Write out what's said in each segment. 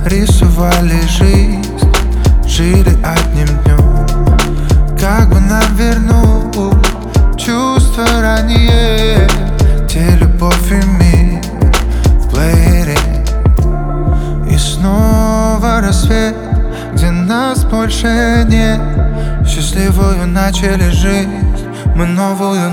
рисовали жизнь, жили одним днем. Как бы нам вернуть чувства ранее, где любовь и мир в плеере. И снова рассвет, где нас больше нет. Счастливую начали жизнь, мы новую.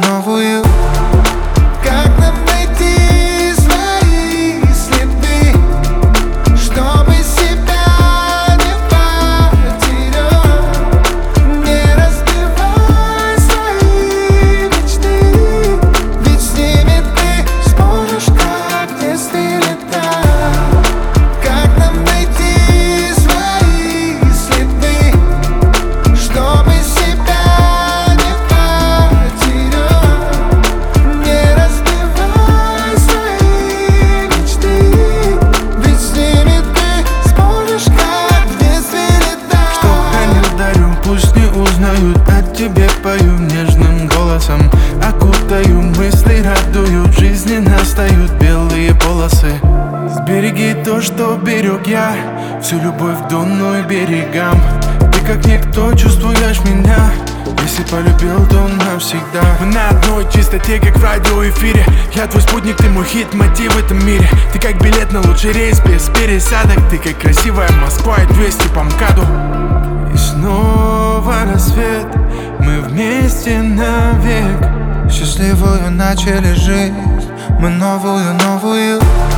Как нам найти свои следы, чтобы себя не потерять? Не разбивай свои мечты, ведь с ними ты сможешь, как если летать. Как нам найти свои следы, чтобы себя не потерять? Не разбивай свои мечты, ведь с ними ты сможешь, как в детстве летать. Что храню, дарю, пусть не узнают, о тебе пою нежным голосом. Окутаю мысли, радуют, в жизни настают белые полосы. Сбереги то, что берег я, всю любовь к Дону и берегам. Ты как никто чувствуешь меня, если полюбил, то навсегда. Мы на одной чистоте, как в радиоэфире. Я твой спутник, ты мой хит-мотив в этом мире. Ты как билет на лучший рейс без пересадок. Ты как красивая Москва и 200 по МКАДу. И снова рассвет, мы вместе навек. Счастливую начали жизнь, мы новую.